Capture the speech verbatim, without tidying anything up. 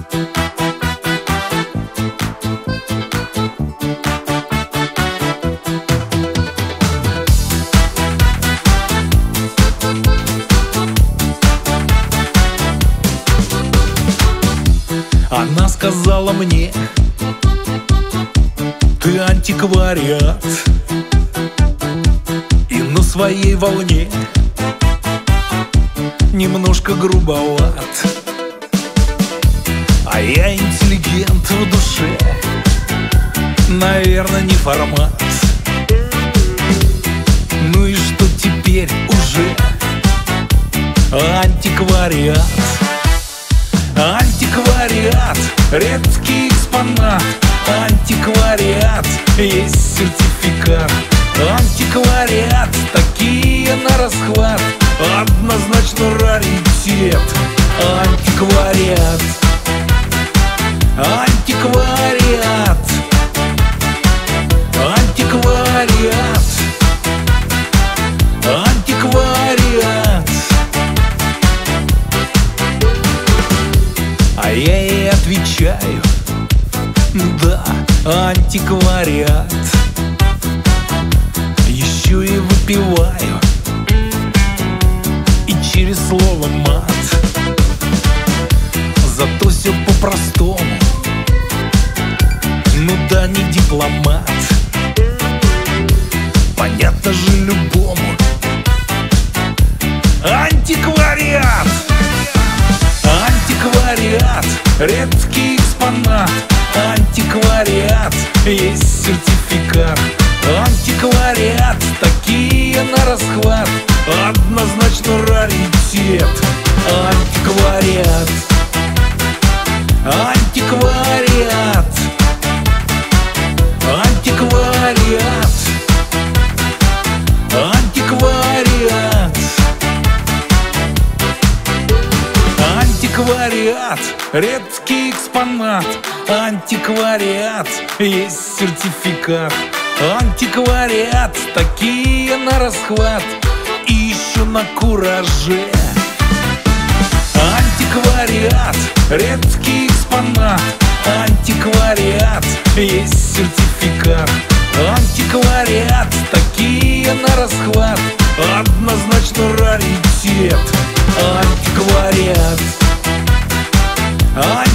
Она сказала мне: ты антиквариат, и на своей волне немножко грубоват. А я интеллигент в душе, наверное, не формат. Ну и что теперь уже? Антиквариат. Антиквариат, редкий экспонат. Антиквариат, есть сертификат. Антиквариат, такие на расхват. Однозначно раритет. Антиквариат. Антиквариат. Антиквариат. Антиквариат. А я ей отвечаю: да, антиквариат. Еще и выпиваю, и через слово мат. Зато все по-простому, ну да, не дипломат. Понятно же любому: антиквариат. Антиквариат, редкий экспонат. Антиквариат, есть сертификат. Антиквариат, такие на расхват. Однозначно раритет. Антиквариат. Антиквариат. Антиквариат. Антиквариат. Антиквариат, редкий экспонат. Антиквариат, есть сертификат. Антиквариат, такие на расхват. И еще на кураже. Антиквариат, редкий экспонат. Антиквариат, есть сертификат. Антиквариат, такие на расхват. Однозначно раритет. Антиквариат.